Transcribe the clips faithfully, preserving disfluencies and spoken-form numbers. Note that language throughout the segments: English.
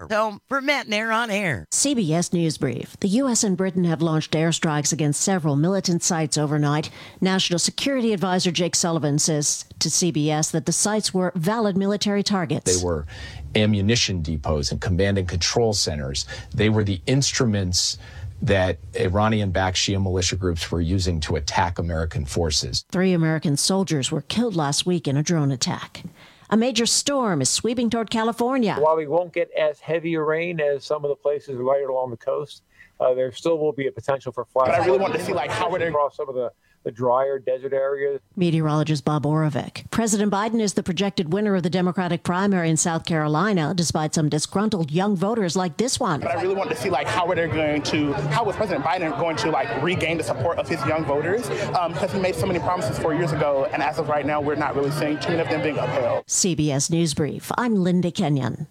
Air. Home for Matt and Air on Air. C B S News Brief. The U S and Britain have launched airstrikes against several militant sites overnight. National Security Advisor Jake Sullivan says to C B S that the sites were valid military targets. They were ammunition depots and command and control centers. They were the instruments that Iranian-backed Shia militia groups were using to attack American forces. Three American soldiers were killed last week in a drone attack. A major storm is sweeping toward California. While we won't get as heavy a rain as some of the places right along the coast, uh, there still will be a potential for flash. But I really want to see like how are they across some of the, the drier desert areas. Meteorologist Bob Oravec. President Biden is the projected winner of the Democratic primary in South Carolina, despite some disgruntled young voters like this one. But I really want to see like how are they going to, how is President Biden going to like regain the support of his young voters? Um, because he made so many promises four years ago, and as of right now, we're not really seeing too many of them being upheld. C B S News Brief. I'm Linda Kenyon.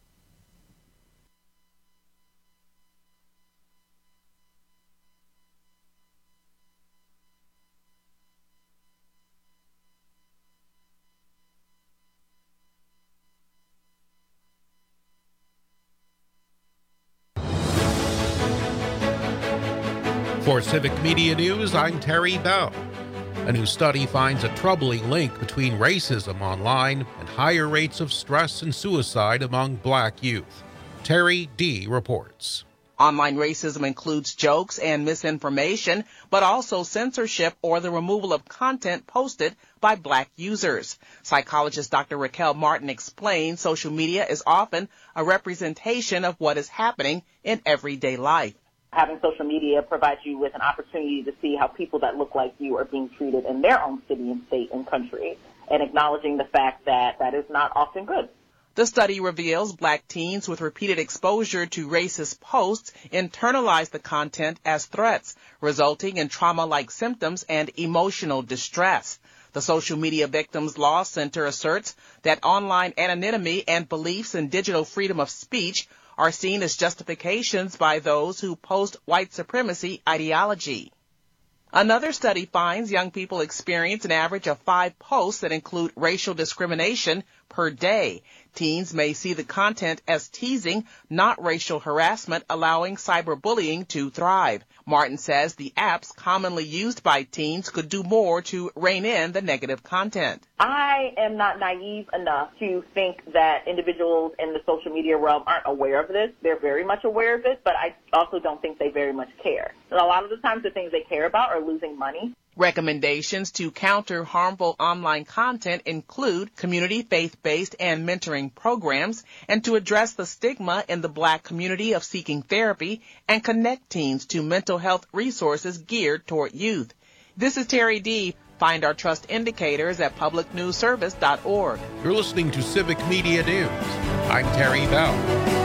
For Civic Media News, I'm Terry Bell. A new study finds a troubling link between racism online and higher rates of stress and suicide among black youth. Terry D. reports. Online racism includes jokes and misinformation, but also censorship or the removal of content posted by black users. Psychologist Doctor Raquel Martin explains social media is often a representation of what is happening in everyday life. Having social media provides you with an opportunity to see how people that look like you are being treated in their own city and state and country, and acknowledging the fact that that is not often good. The study reveals black teens with repeated exposure to racist posts internalize the content as threats, resulting in trauma-like symptoms and emotional distress. The Social Media Victims Law Center asserts that online anonymity and beliefs in digital freedom of speech are seen as justifications by those who post white supremacy ideology. Another study finds young people experience an average of five posts that include racial discrimination per day. Teens may see the content as teasing, not racial harassment, allowing cyberbullying to thrive. Martin says the apps commonly used by teens could do more to rein in the negative content. I am not naive enough to think that individuals in the social media realm aren't aware of this. They're very much aware of it, but I also don't think they very much care. And a lot of the times the things they care about are losing money. Recommendations to counter harmful online content include community faith-based and mentoring programs, and to address the stigma in the black community of seeking therapy and connect teens to mental health resources geared toward youth. This is Terry D. Find our trust indicators at public news service dot org. You're listening to Civic Media News. I'm Terry Bell.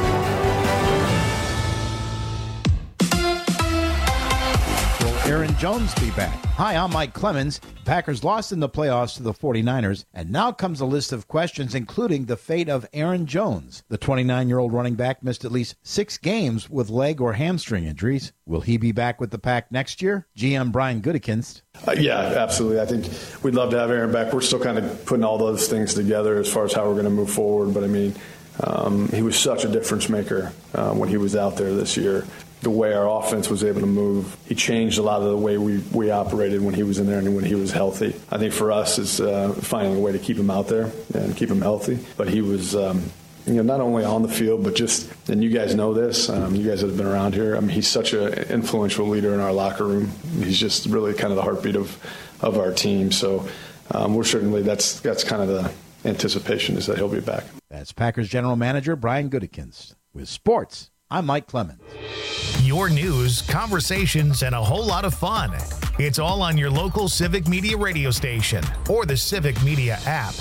Aaron Jones be back? Hi, I'm Mike Clemens. Packers lost in the playoffs to the forty-niners, and now comes a list of questions, including the fate of Aaron Jones. The twenty-nine-year-old running back missed at least six games with leg or hamstring injuries. Will he be back with the Pack next year? G M Brian Gutekunst. Uh, yeah, absolutely. I think we'd love to have Aaron back. We're still kind of putting all those things together as far as how we're going to move forward. But, I mean, um, he was such a difference maker uh, when he was out there this year. The way our offense was able to move, he changed a lot of the way we, we operated when he was in there and when he was healthy. I think for us is uh, finding a way to keep him out there and keep him healthy. But he was, um, you know, not only on the field, but just, and you guys know this, um, you guys that have been around here, I mean, he's such an influential leader in our locker room. He's just really kind of the heartbeat of, of our team. So um, we're certainly, that's, that's kind of the anticipation is that he'll be back. That's Packers General Manager Brian Gutekunst. With sports, I'm Mike Clemens. Your news, conversations, and a whole lot of fun. It's all on your local Civic Media radio station or the Civic Media app.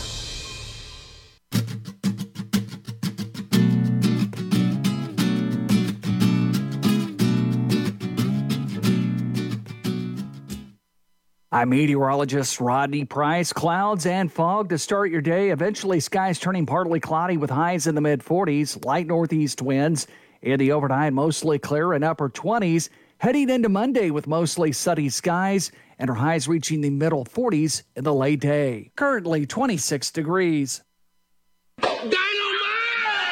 I'm meteorologist Rodney Price. Clouds and fog to start your day. Eventually, skies turning partly cloudy with highs in the mid forties. Light northeast winds. In the overnight, mostly clear and upper twenties. Heading into Monday with mostly sunny skies and our highs reaching the middle forties in the late day. Currently twenty-six degrees.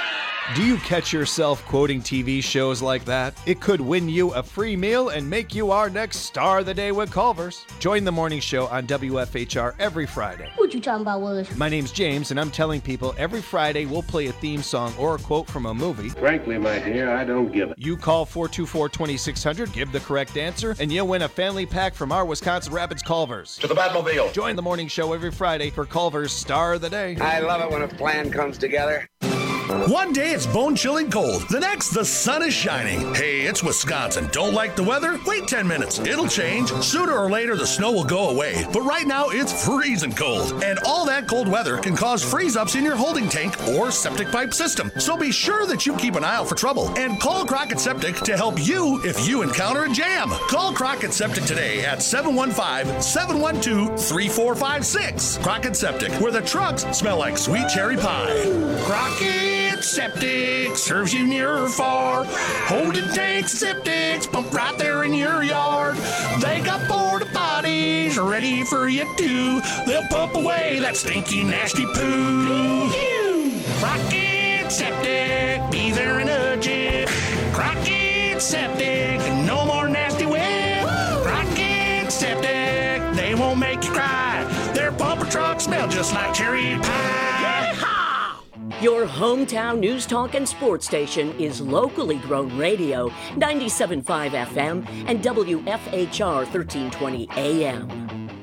Do you catch yourself quoting T V shows like that? It could win you a free meal and make you our next star of the day with Culver's. Join the morning show on W F H R every Friday. What you talking about, Willis? My name's James, and I'm telling people every Friday we'll play a theme song or a quote from a movie. Frankly, my dear, I don't give it. You call four two four, two six zero zero, give the correct answer, and you'll win a family pack from our Wisconsin Rapids Culver's. To the Batmobile. Join the morning show every Friday for Culver's Star of the Day. I love it when a plan comes together. One day it's bone-chilling cold. The next, the sun is shining. Hey, it's Wisconsin. Don't like the weather? Wait ten minutes. It'll change. Sooner or later, the snow will go away. But right now, it's freezing cold. And all that cold weather can cause freeze-ups in your holding tank or septic pipe system. So be sure that you keep an eye out for trouble. And call Crockett Septic to help you if you encounter a jam. Call Crockett Septic today at seven one five, seven one two, three four five six. Crockett Septic, where the trucks smell like sweet cherry pie. Crockett Septic serves you near or far. Holding tanks, septics, pump right there in your yard. They got porta potties ready for you too. They'll pump away that stinky, nasty poo. Crockett Septic, be there in a jiff. Crockett Septic, no more nasty whip. Crockett Septic, they won't make you cry. Their pumper trucks smell just like cherry pie. Your hometown news, talk, and sports station is locally grown radio, ninety-seven point five F M and W F H R thirteen twenty A M.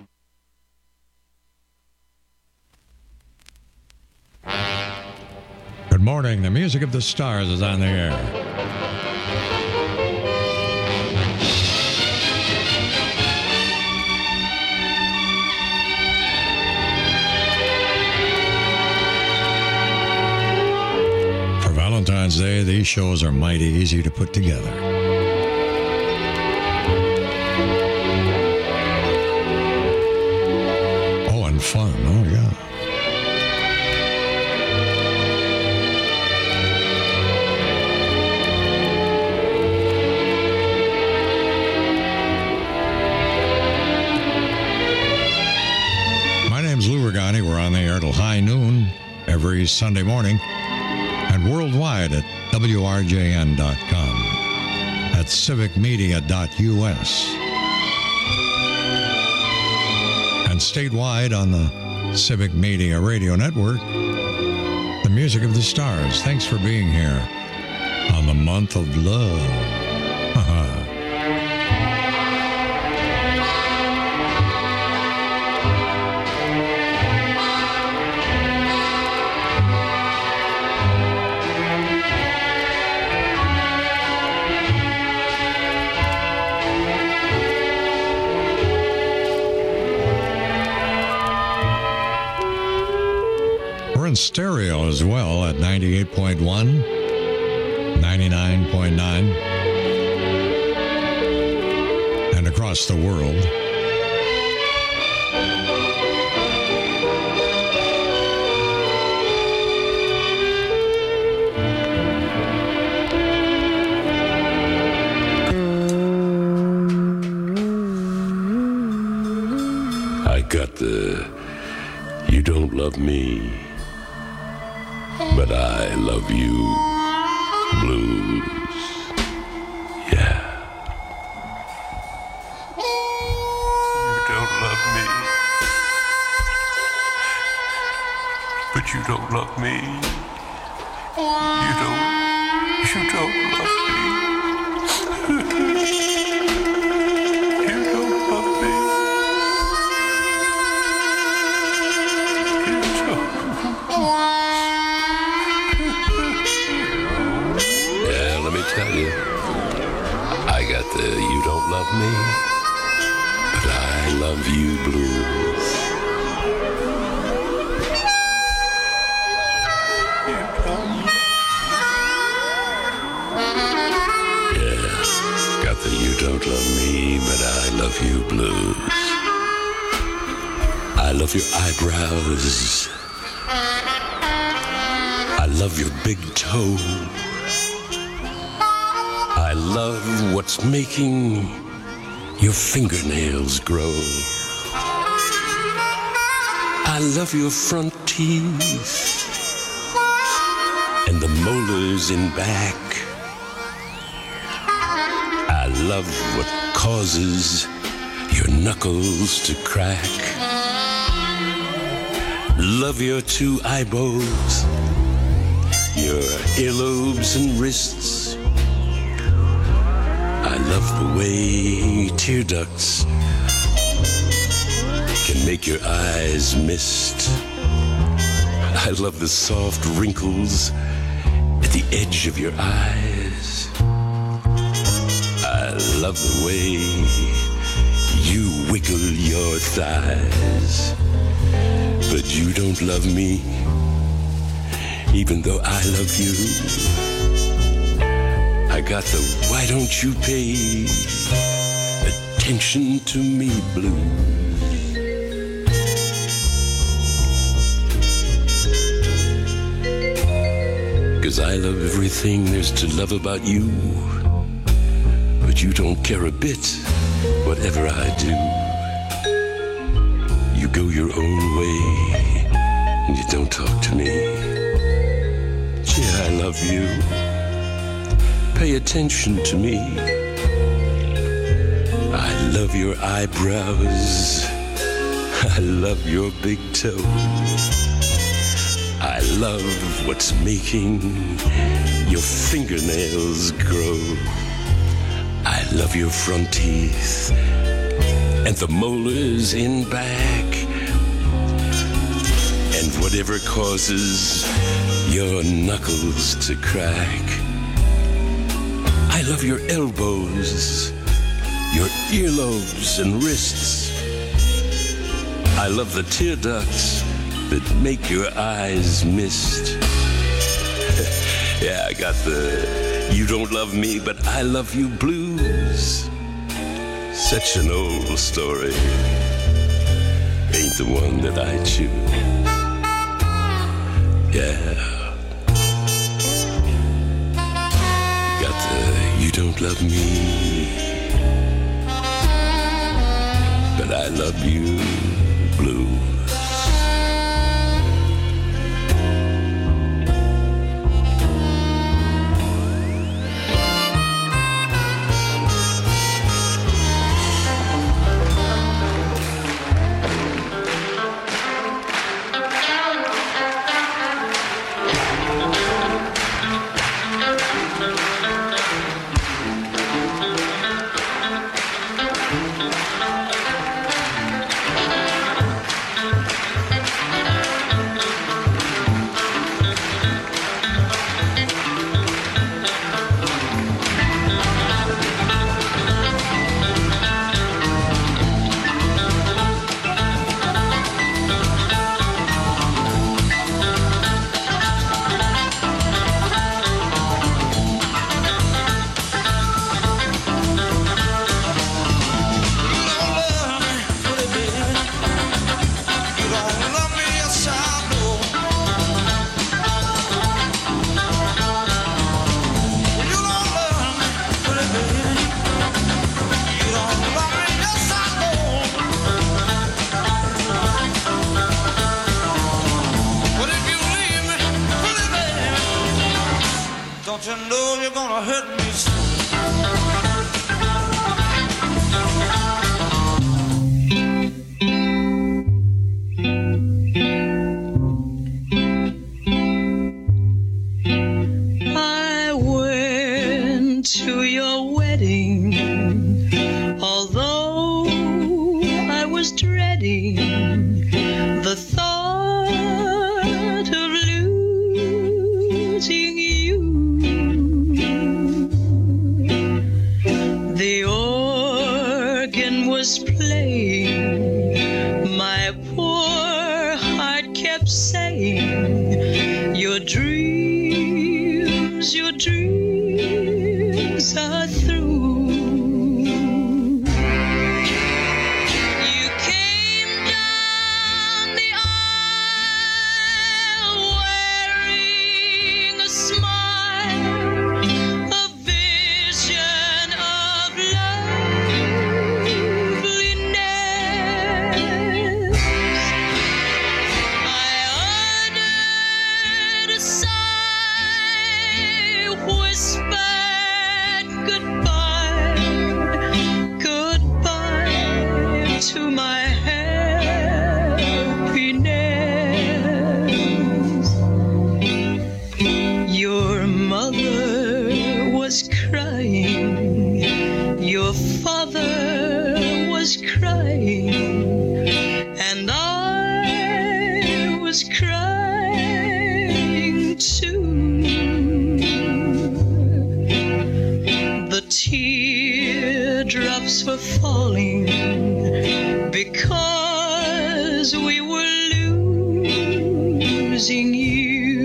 Good morning. The music of the stars is on the air. Valentine's Day, these shows are mighty easy to put together. Oh, and fun. Oh, yeah. My name's Lou Regani. We're on the air till high noon every Sunday morning. And worldwide at W R J N dot com, at civic media dot U S, and statewide on the Civic Media Radio Network, the music of the stars. Thanks for being here on the month of love. Stereo as well at ninety-eight point one, ninety-nine point nine, and across the world. I got the "You Don't Love Me, but I Love You" blues. Yeah. You don't love me, but you don't love me. You don't, you don't love me. You don't love me. You don't. Yeah, let me tell you, I got the "You Don't Love Me, but I Love You" blues. Yeah, got the "You Don't Love Me, but I Love You" blues. I love your eyebrows. I love your big toe. I love what's making your fingernails grow. I love your front teeth. and the molars in back. I love what causes your knuckles to crack. Love your two eyeballs, your earlobes and wrists. I love the way tear ducts can make your eyes mist. I love the soft wrinkles at the edge of your eyes. I love the way you wiggle your thighs. But you don't love me, even though I love you. I got the why don't you pay attention to me blues. Cause I love everything there's to love about you, but you don't care a bit, whatever I do. You go your own way, and you don't talk to me. Gee, I love you. Pay attention to me. I love your eyebrows. I love your big toes. I love what's making your fingernails grow. I love your front teeth and the molars in back, and whatever causes your knuckles to crack. I love your elbows, your earlobes and wrists. I love the tear ducts that make your eyes mist. Yeah, I got the you don't love me, but I love you blues. Such an old story, ain't the one that I choose. Yeah, got the you don't love me, but I love you blues. Sigh teardrops were falling because we were losing you.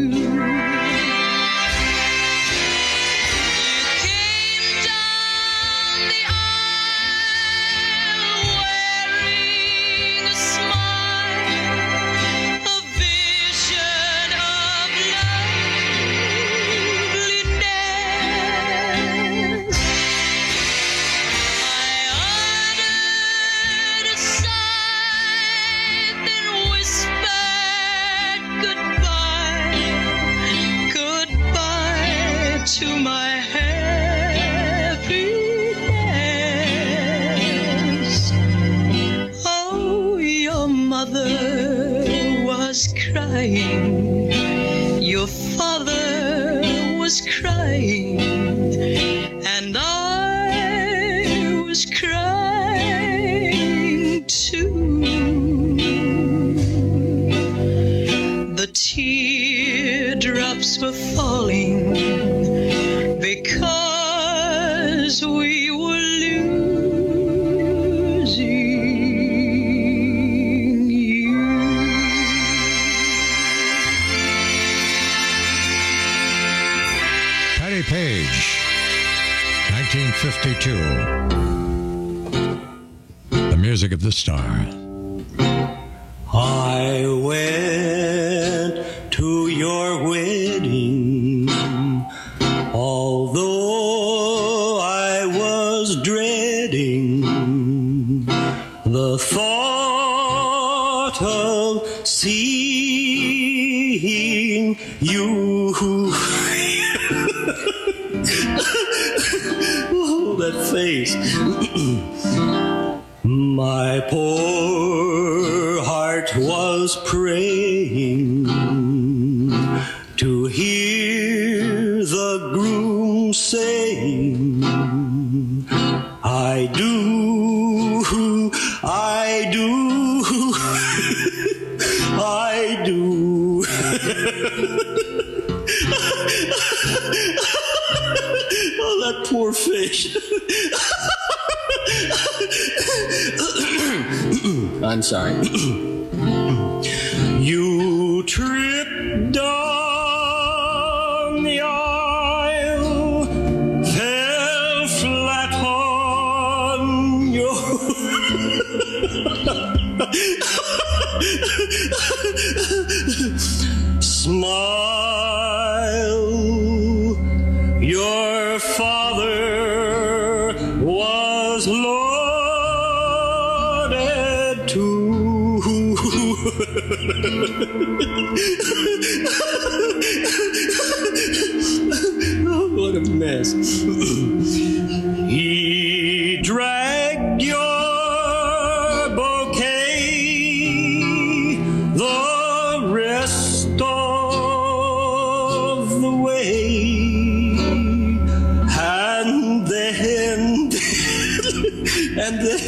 To my happiness. Oh, your mother was crying, your father was crying, and I was crying too. The teardrops were falling because we were losing you. Patty Page, nineteen fifty-two. The music of the star. I went to your wedding, although I was dreading the thought of seeing you. Oh, that face. My poor heart was praying to hear the groom saying, I do, I do, I do. Oh, that poor fish. I'm sorry. You tripped down the aisle, fell flat on your smile. Your father was loaded too. Oh, what a mess. He dragged your bouquet the rest of the way, and then and then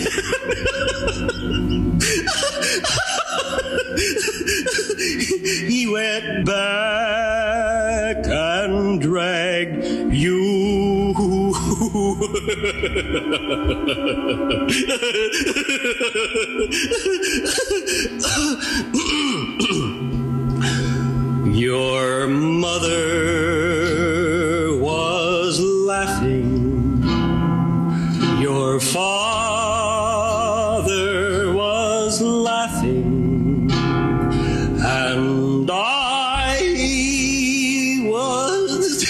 he went back and dragged you. Your mother was laughing, your father was laughing, and I was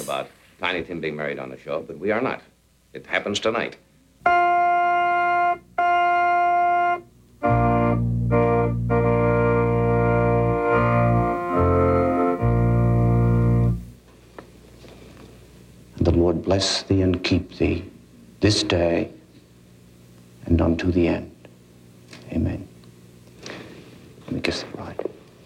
about Tiny Tim being married on the show, but we are not. It happens tonight. The Lord bless thee and keep thee this day and unto the end. Amen. Let me kiss the bride.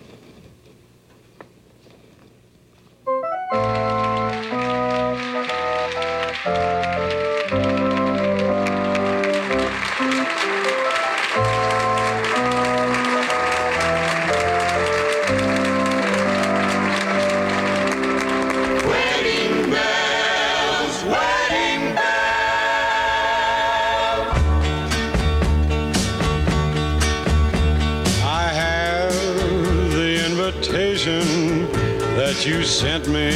You sent me.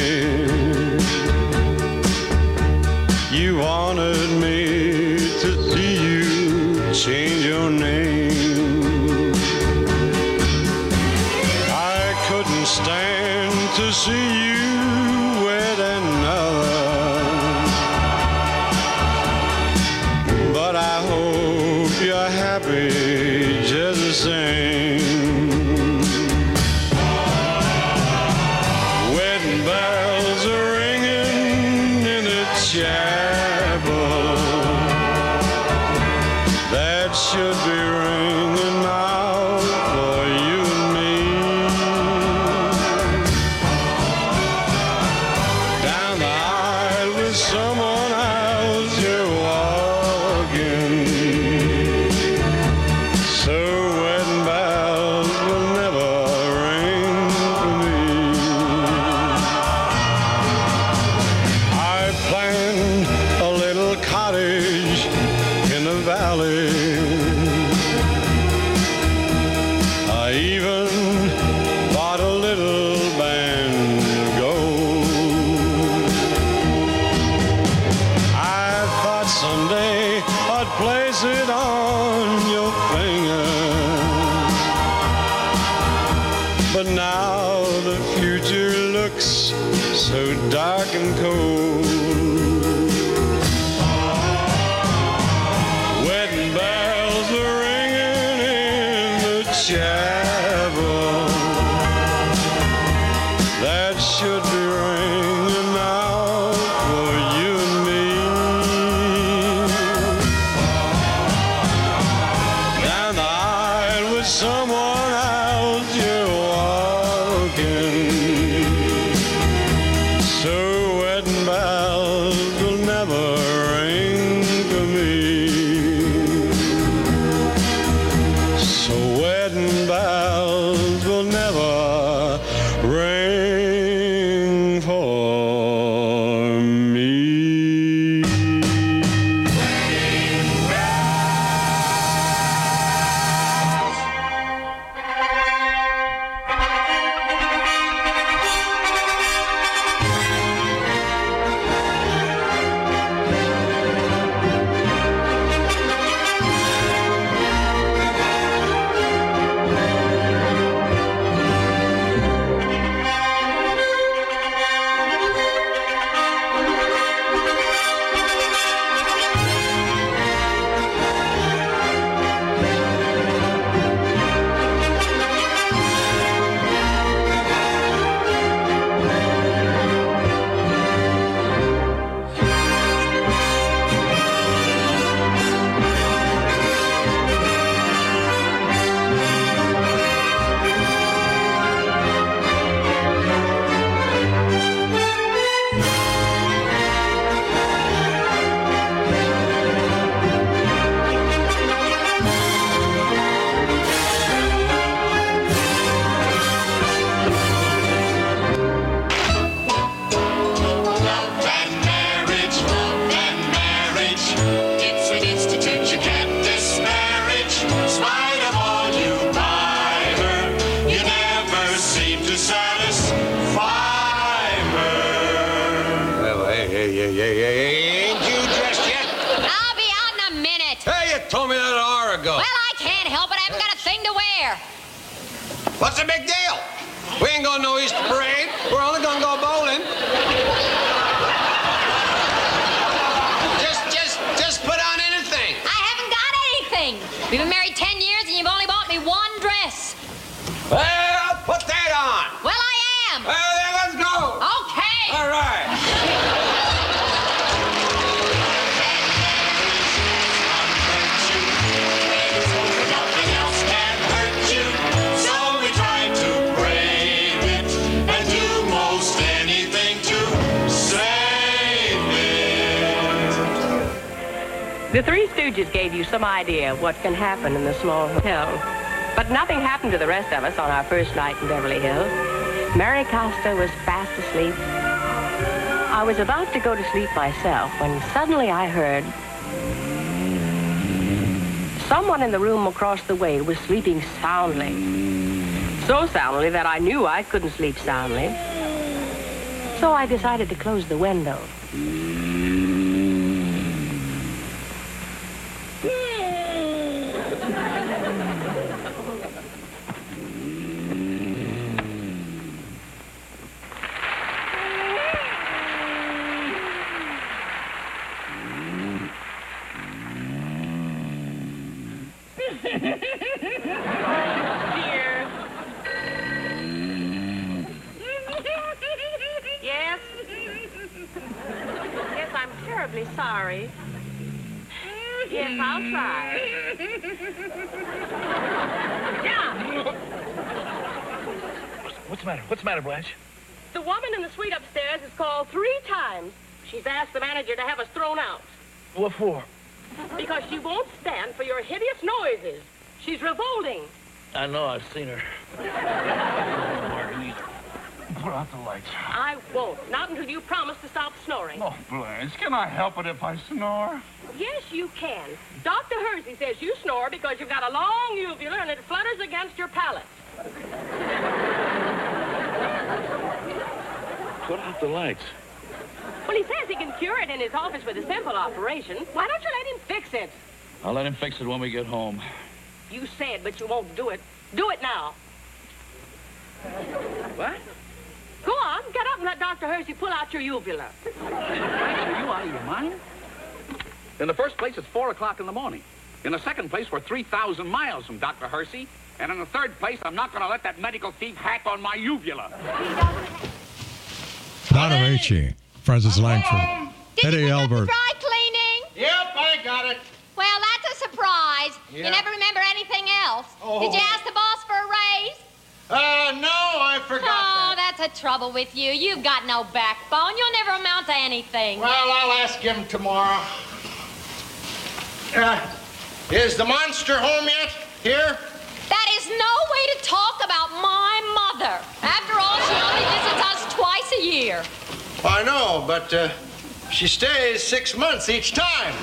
You wanted me to see you change your name. I couldn't stand to see you wed another, but I hope you're happy just the same. What's the big deal? We ain't going to no Easter parade. We're only going to go bowling. let's go. Okay. All right. The Three Stooges gave you some idea of what can happen in the small hotel. But nothing happened to the rest of us on our first night in Beverly Hills. Mary Costa was fast asleep. I was about to go to sleep myself when suddenly I heard someone in the room across the way was sleeping soundly. So soundly that I knew I couldn't sleep soundly. So I decided to close the window. Yes? Yes, I'm terribly sorry. Yes, I'll try. Yeah. What's the matter? What's the matter, Blanche? The woman in the suite upstairs has called three times. She's asked the manager to have us thrown out. What for? Because she won't stand for your hideous noises. She's revolting. I know, I've seen her. Marguerite, put out the lights. I won't. Not until you promise to stop snoring. Oh, Blanche, can I help it if I snore? Yes, you can. Doctor Hersey says you snore because you've got a long uvula and it flutters against your palate. Put out the lights. Well, he says he can cure it in his office with a simple operation. Why don't you let him fix it? I'll let him fix it when we get home. You said, but you won't do it. Do it now. What? Go on, get up and let Doctor Hersey pull out your uvula. Are you out of your mind? In the first place, it's four o'clock in the morning. In the second place, we're three thousand miles from Doctor Hersey. And in the third place, I'm not going to let that medical thief hack on my uvula. Donna Ricci, Francis Langford, Eddie Albert. Dry cleaning? Yep, I got it. Well, that's a surprise. Yeah. You never remember anything else. Oh. Did you ask the boss for a raise? Uh, no, I forgot Oh, that. that's the trouble with you. You've got no backbone. You'll never amount to anything. Well, I'll ask him tomorrow. Uh, is the monster home yet? Here? That is no way to talk about my mother. After all, she only visits us twice a year. I know, but uh, she stays six months each time.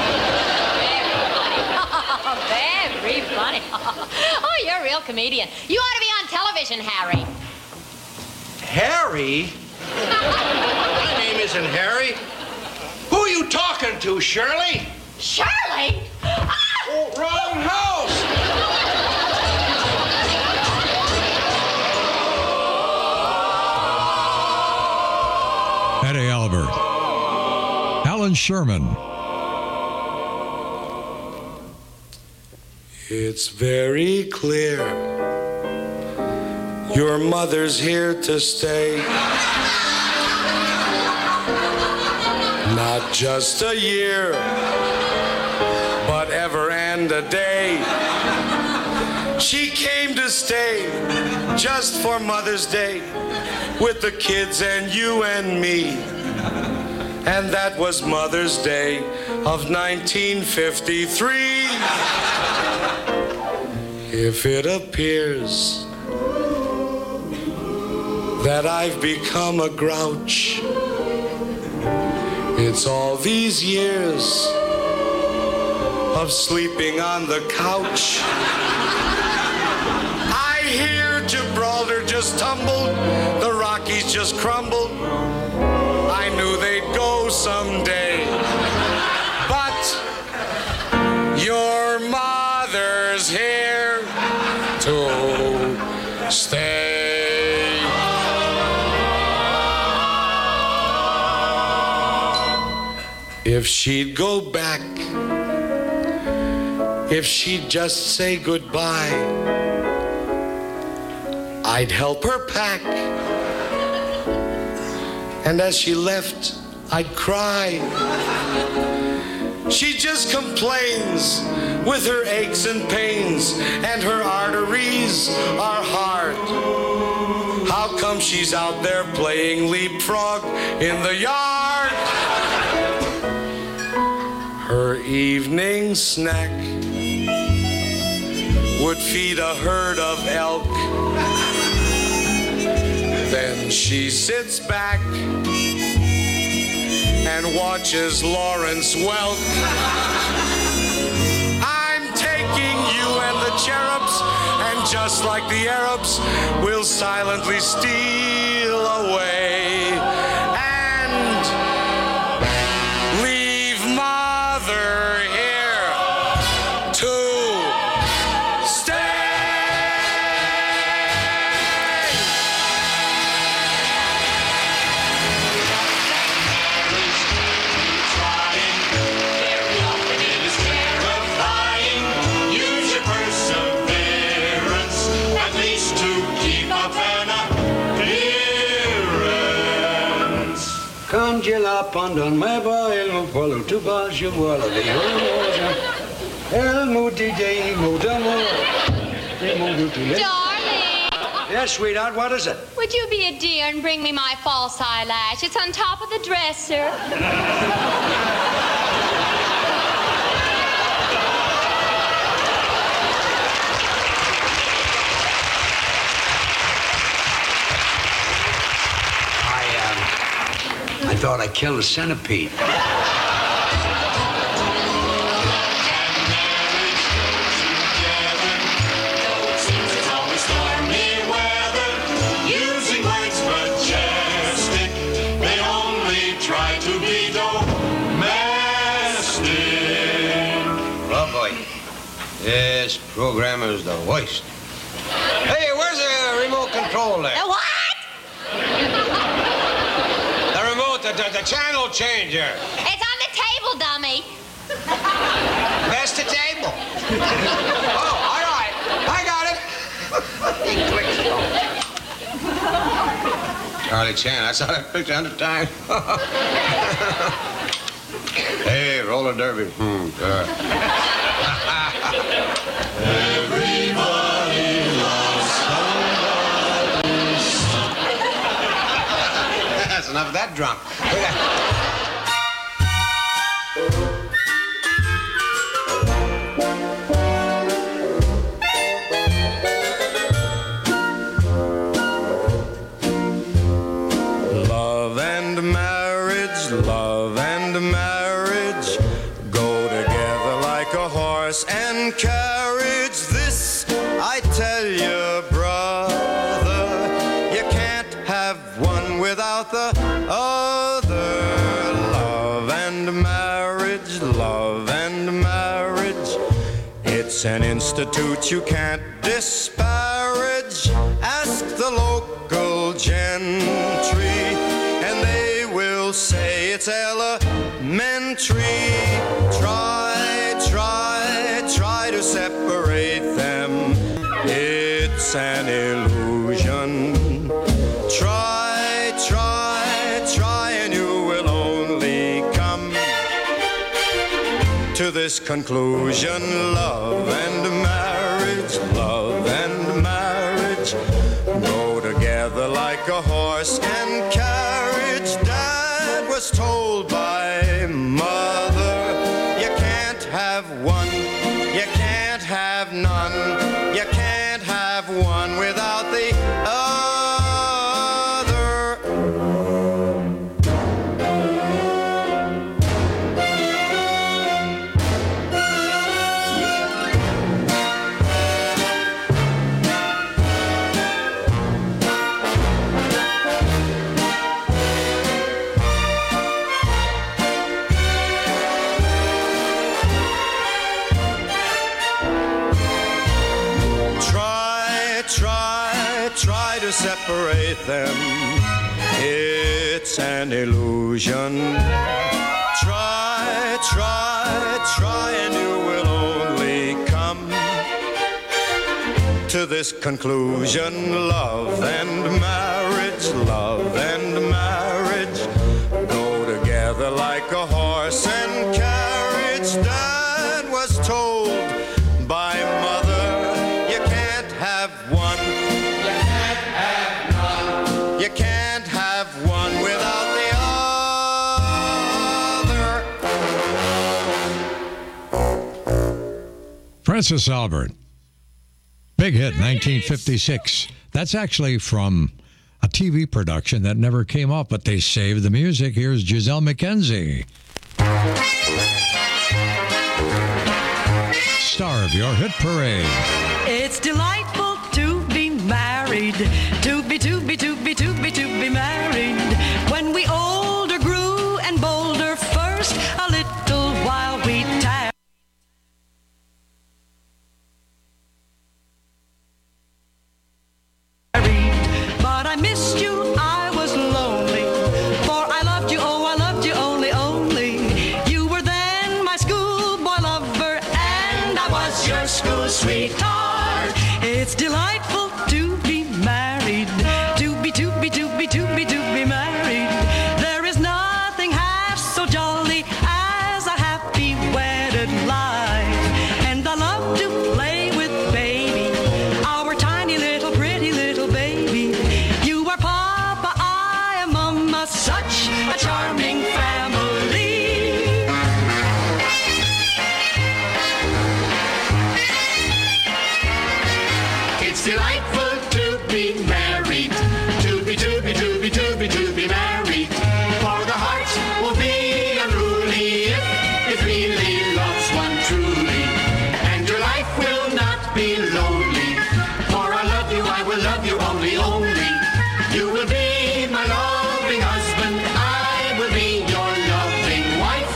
Very funny. Oh, you're a real comedian. You ought to be on television, Harry. Harry? My name isn't Harry. Who are you talking to, Shirley? Shirley? Oh, wrong house. Eddie Albert, Alan Sherman. It's very clear your mother's here to stay. Not just a year, but ever and a day. She came to stay just for Mother's Day with the kids and you and me. And that was Mother's Day of nineteen fifty-three. If it appears that I've become a grouch, it's all these years of sleeping on the couch. I hear Gibraltar just tumbled, the Rockies just crumbled. I knew they'd go someday, but your mother's here to stay. If she'd go back, if she'd just say goodbye, I'd help her pack and as she left, I'd cry. She just complains with her aches and pains, and her arteries are hard. How come she's out there playing leapfrog in the yard? Her evening snack would feed a herd of elk. Then she sits back and watches Lawrence Welk. I'm taking you and the cherubs, and just like the Arabs, we'll silently steal away and leave Mother here to stay. Congela pandon meba el follow to bas je voilà de el muti day modamo. Darling! Yes, sweetheart, what is it? Would you be a dear and bring me my false eyelash? It's on top of the dresser. I thought I killed a centipede. Oh boy, this programmer's the worst. Hey, where's the remote control there? The what? The, the, the channel changer. It's on the table, dummy. That's the table. Oh, all right. I got it. He clicks on. Charlie Chan, I saw that picture a hundred times. Hey, roller derby. Hmm, good. Everybody loves somebody. That's enough of that drunk. Love and marriage, love and marriage go together like a horse and carriage. This I tell you, brother, you can't have one without the other. Love and marriage, love and marriage, it's an institute you can't disparage. Ask the local gentry, and they will say it's elementary. Try, try, try to separate them. It's an illusion. Try, try, try, and you will only come to this conclusion. Love and marriage, love and marriage go together like a horse and carriage. Dad was told by mother, you can't have one, you can't have none, you can't have one without the other. Separate them, it's an illusion. Try, try, try, and you will only come to this conclusion. Love and marriage, love and marriage without the other. Francis Albert. Big hit, nineteen fifty-six. That's actually from a T V production that never came up, but they saved the music. Here's Giselle McKenzie. Star of your hit parade. It's delightful to be married, to be, to be, to be, to be, to be married. When we older grew and bolder first, a little while we tarried. But I missed you, I was lonely, for I loved you, oh, I loved you only, only. You were then my schoolboy lover, and I was your school sweetheart. It's delightful to be married, to be, to be, to be, to be, to be married. There is nothing half so jolly as a happy wedded life. And I love to play with baby, our tiny little pretty little baby. You are Papa, I am Mama, such a charming family. It's delightful to be married, to be, to be, to be, to be, to be married. For the heart will be unruly if it really loves one truly. And your life will not be lonely, for I love you, I will love you only, only. You will be my loving husband, I will be your loving wife.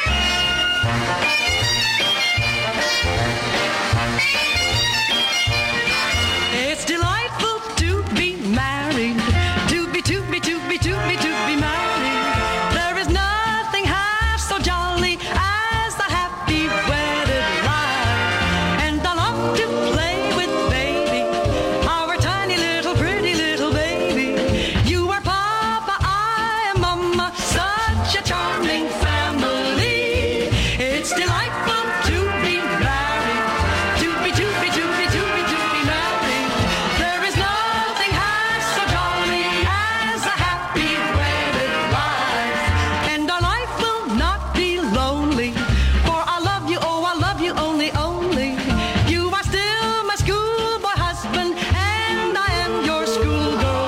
It's delightful to be married, to be, to be, to be, to be, to be married. There is nothing half so jolly as the happy wedded life. And I love to play with baby, our tiny little pretty little baby. You are Papa, I am Mama, such a charming family. It's delightful to be married, to be, to be, to be, to be, to be married. There is nothing half so jolly as a happy wedded life. And our life will not be lonely, for I love you, oh, I love you only, only. You are still my schoolboy husband, and I am your schoolgirl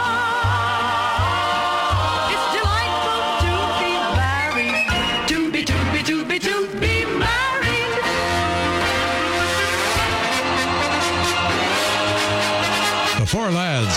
wife. It's delightful to be married, to be, to be, to be, to be married. The Four Lads.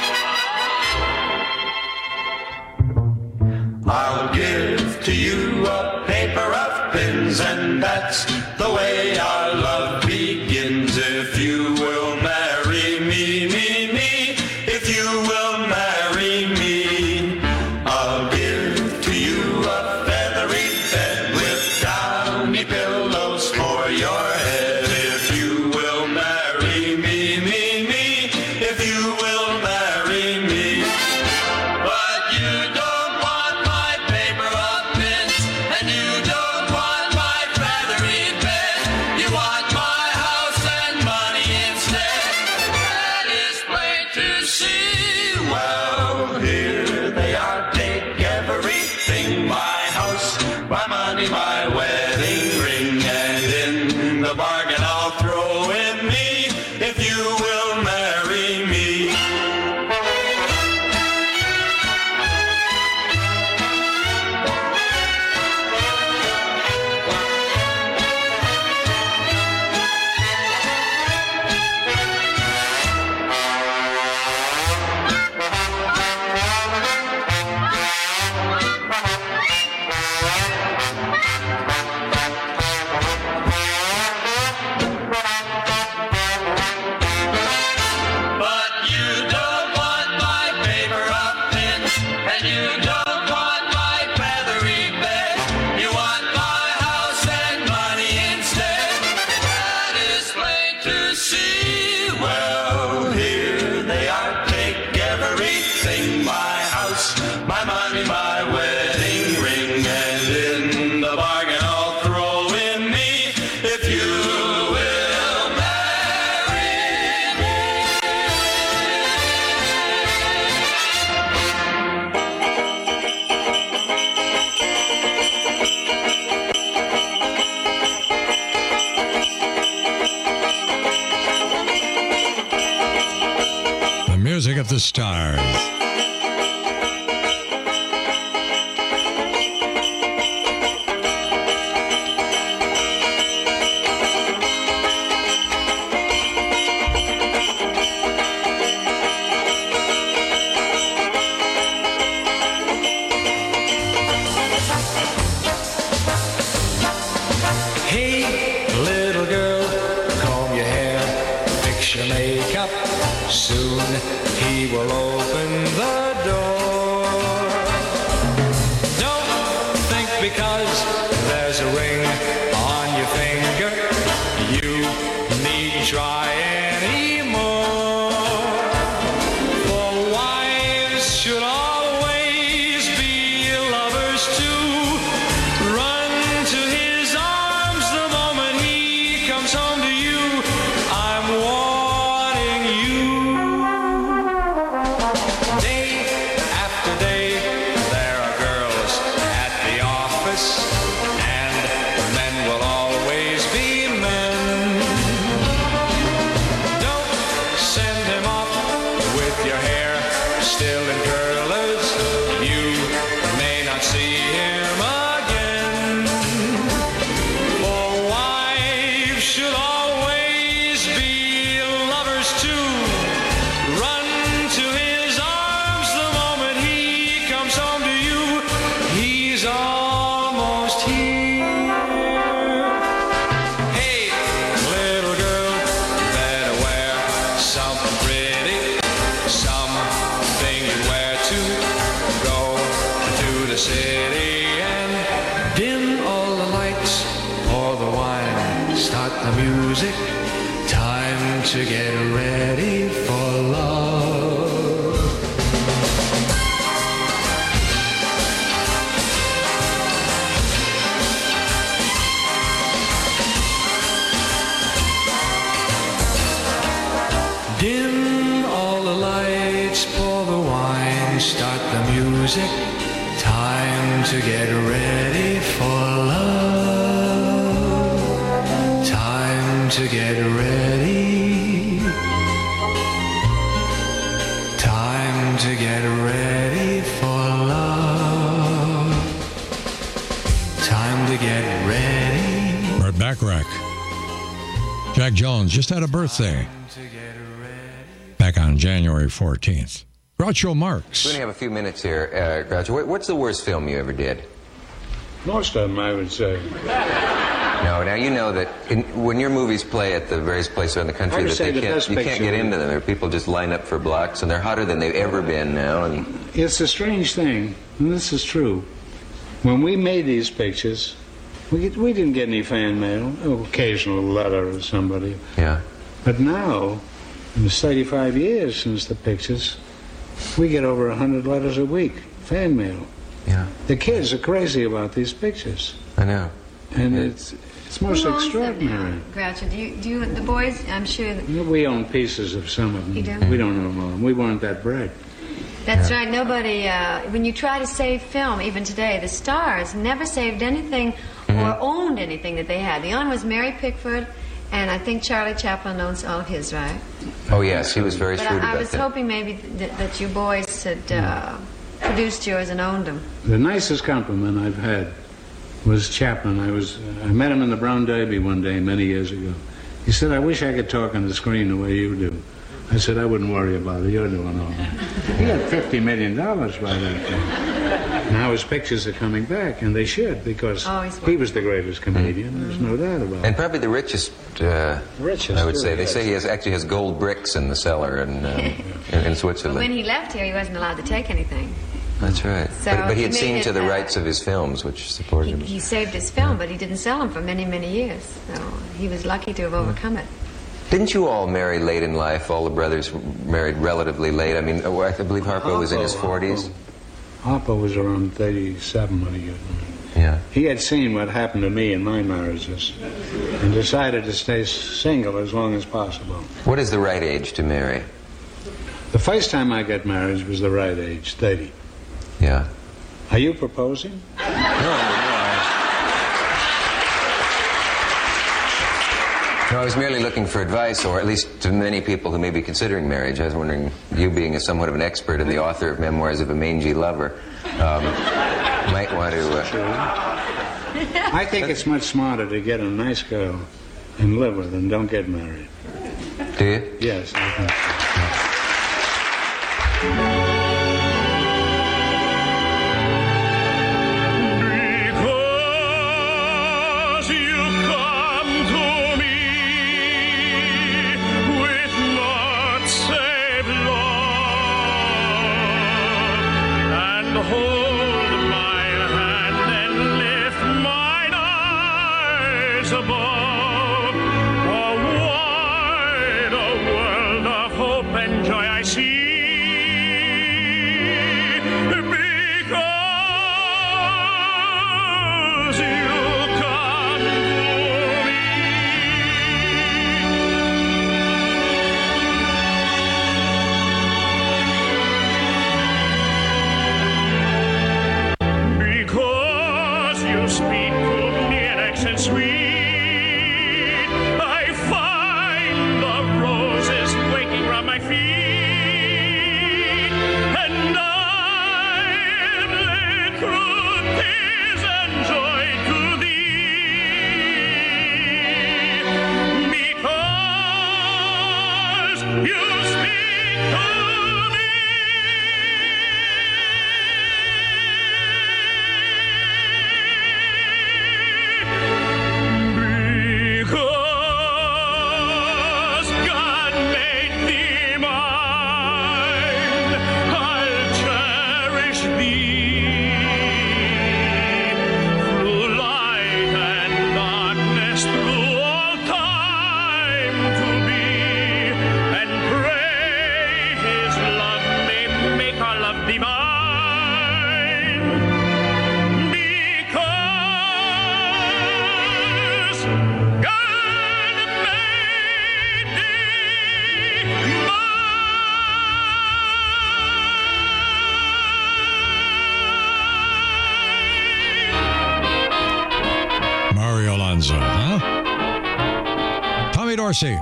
I'll give to you a paper of pins, and that's the way our love begins. If you will marry me, me, me, if you will marry me, I'll give to you a feathery bed with downy pillows for your head. If you will marry me, me, me, if you will marry me. But you don't want my paper of pins, and you don't want my feathery bed. You want my house and money instead. That is plain to see. Well, here they are, take everything, my house, my money, my wedding ring, and in the bargain I'll throw in me, if you will marry me. But you don't want my paper of pins, and you don't want my feathery bed. You want my house and money instead. That is plain to see. Well, here they are, take everything, my house, my money, my wedding ring, and in the bargain I'll throw in me, if you will marry me. with the Stars. Hey, little girl, comb your hair, fix your makeup. Soon he will open the door. Don't think because there's a ring on your finger, you needn't try anymore. For wives should always be lovers too. Run to his arms the moment he comes home to you. I'm warning you. Day after day, there are girls at the office, and men will always be men. Don't send him off with your hair still in curlers. You may not see him again. For wives should always be lovers too. Run to his arms the moment he comes home to you. He's almost here. Hey, little girl, better wear something pretty, something you wear to go to the city and dim all the lights, pour the wine, start the music. Time to get ready for love. Dim all the lights, pour the wine, start the music. Time to get ready for love. Time to get ready. Time to get ready for love. Time to get ready. Art Bacharach. Jack Jones just had a birthday. Back on January fourteenth. Groucho Marx. We only have a few minutes here, uh, Groucho. What- What's the worst film you ever did? Most of them, I would say. No, now you know that in, when your movies play at the various places around the country, I would that say they the can't, best you can't picture- get into them. Or people just line up for blocks, and they're hotter than they've ever been now. And It's a strange thing, and this is true. When we made these pictures, we, get, we didn't get any fan mail, an occasional letter or somebody. Yeah. But now, it's thirty-five years since the pictures, we get over one hundred letters a week, fan mail. Yeah. The kids are crazy about these pictures. I know. And it's it's most Who owns them extraordinary. now, Groucho? Do you, do you, the boys, I'm sure. That, We own pieces of some of them. You do? We don't own all of them. We weren't that bright. that's right. Nobody, uh, when you try to save film, even today, the stars never saved anything or owned anything that they had. The only was Mary Pickford, and I think Charlie Chaplin owns all of his, right? Oh yes, he was very But shrewd I, I about was that. hoping maybe that, that you boys had uh, produced yours and owned them. The nicest compliment I've had was Chaplin. I was I met him in the Brown Derby one day many years ago. He said, "I wish I could talk on the screen the way you do." I said, "I wouldn't worry about it. You're doing all that." He had fifty million dollars by that time. Now his pictures are coming back, and they should, because Oh, he's he was the greatest comedian. There's no doubt about it. And probably the richest, uh, Richest, I would say. really, They say he has actually has gold bricks in the cellar in, uh, in, in But Switzerland. when he left here, he wasn't allowed to take anything. That's right. So but, but he had he seen made to it, the uh, rights of his films, which supported him. He saved his film, but he didn't sell them for many, many years. So he was lucky to have overcome it. Didn't you all marry late in life? All the brothers married relatively late. I mean, oh, I believe Harpo was in his forties. Harpo was around thirty-seven when he got married. Yeah. He had seen what happened to me in my marriages and decided to stay single as long as possible. What is the right age to marry? The first time I got married was the right age, thirty. Yeah. Are you proposing? No, no. No, I was merely looking for advice, or at least to many people who may be considering marriage. I was wondering, you being a somewhat of an expert and the author of Memoirs of a Mangy Lover, um, might want to... Uh... I think it's much smarter to get a nice girl and live with her and don't get married. Do you? Yes, I think so. Huh? Tommy Dorsey.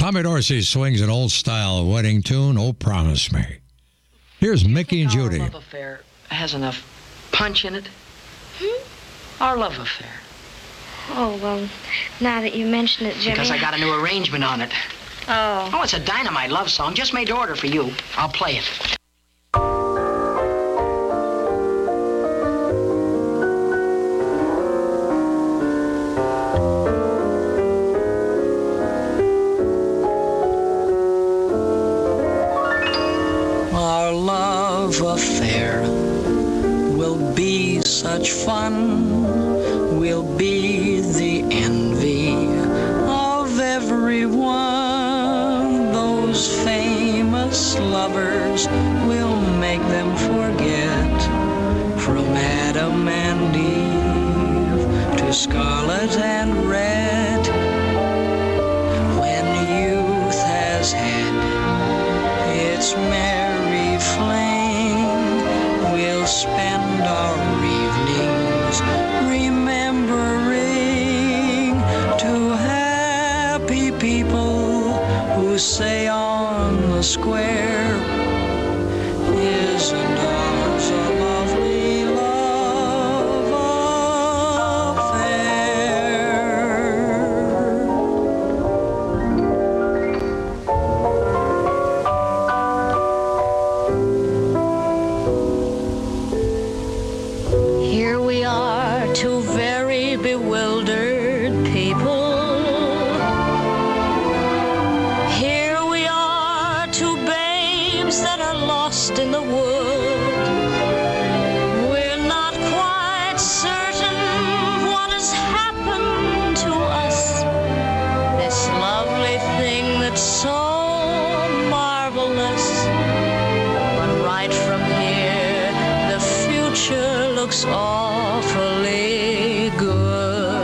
Tommy Dorsey swings an old-style wedding tune, Oh, Promise Me. Here's Mickey and Judy. Our love affair has enough punch in it. Hmm? Our love affair. Oh, well, now that you mention it, Jimmy... Because I got a new arrangement on it. Oh. Oh, it's a dynamite love song. Just made to order for you. I'll play it. Our love affair will be such fun. We'll be the envy of everyone. Those famous lovers will make them forget. From Adam and Eve to Scarlet and Red. When youth has had its merry fling, we'll spend our evenings remembering two happy people who say on the square, isn't ours a lovely love affair? Here we are, two very bewildered people. Here we are, two babes that are lost in the wood. We're not quite certain what has happened to us. This lovely thing that's so marvelous. But right from here, the future looks awfully good.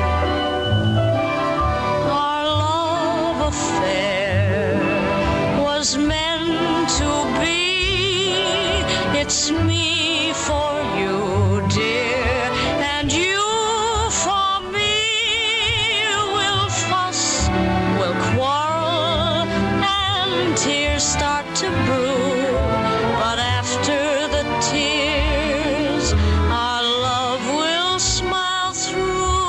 Our love affair was meant to be. It's me for you, dear, and you for me. We'll fuss, we'll quarrel, and tears start to brew. But after the tears, our love will smile through.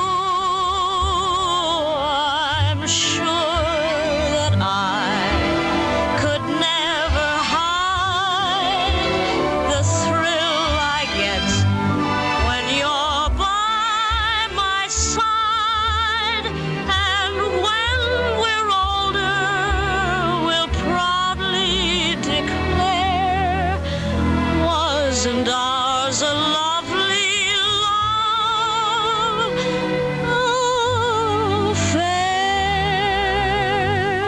I'm sure that I could never hide the thrill I get when you're by my side. And when we're older, we'll proudly declare, wasn't ours a lovely love affair?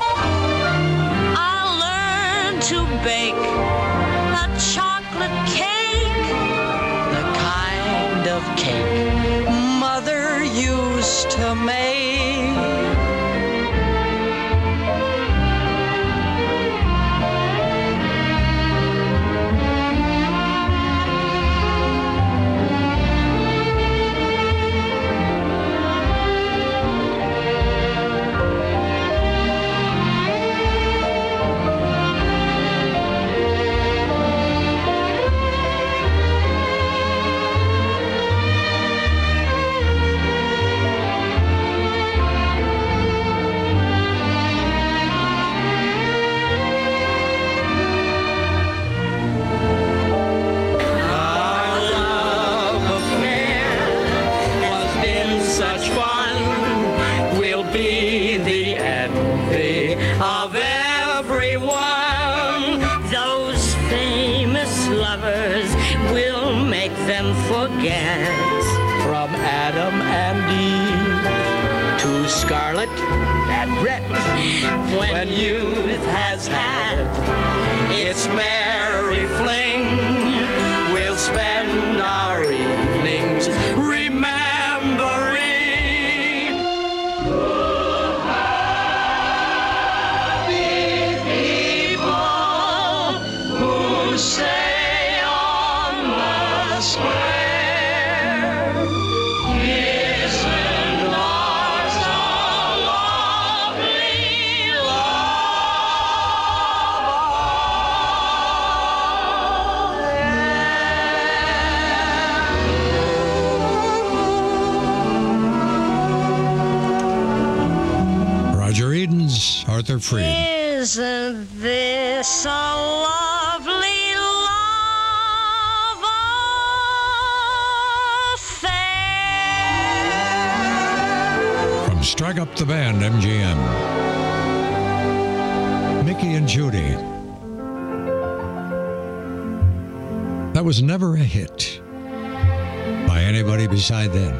I'll learn to bake a chocolate cake, the kind of cake Mother used to make. Such fun, we'll be the envy of everyone. Those famous lovers will make them forget. From Adam and Eve to Scarlet and Red. When youth has had its merry fling, we'll spend our evenings remembering. Say on the square, isn't ours a lovely Arthur Freed. Isn't this a lovely love affair? From Strike Up the Band, M G M. Mickey and Judy. That was never a hit by anybody beside them.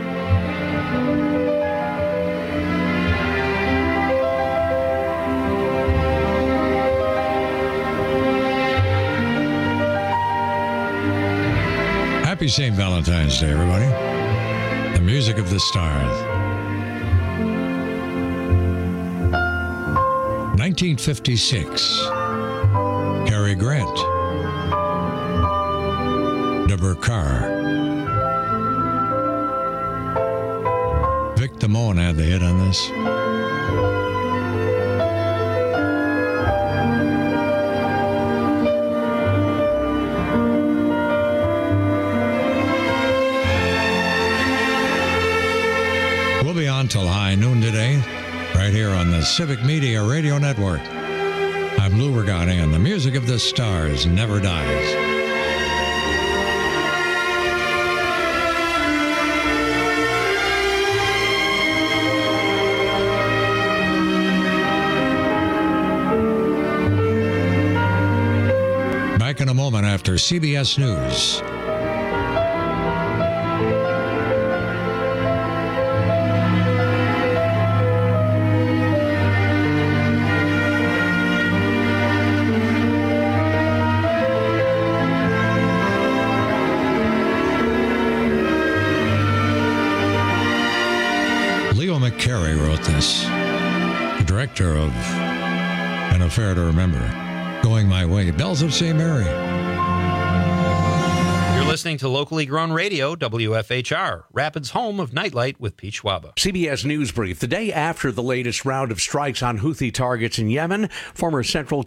Happy Saint Valentine's Day, everybody. The music of the stars. nineteen fifty-six. Cary Grant. Deborah Carr. Vic Damone had the hit on this. We'll be on till high noon today, right here on the Civic Media Radio Network. I'm Lou Regani, and the music of the stars never dies. Back in a moment after C B S News. Leo McCarey wrote this, the director of An Affair to Remember. Going My Way, Bells of Saint Mary. You're listening to locally grown radio, W F H R, Rapids' home of Nightlight with Pete Schwaba. C B S News Brief. The day after the latest round of strikes on Houthi targets in Yemen, former Central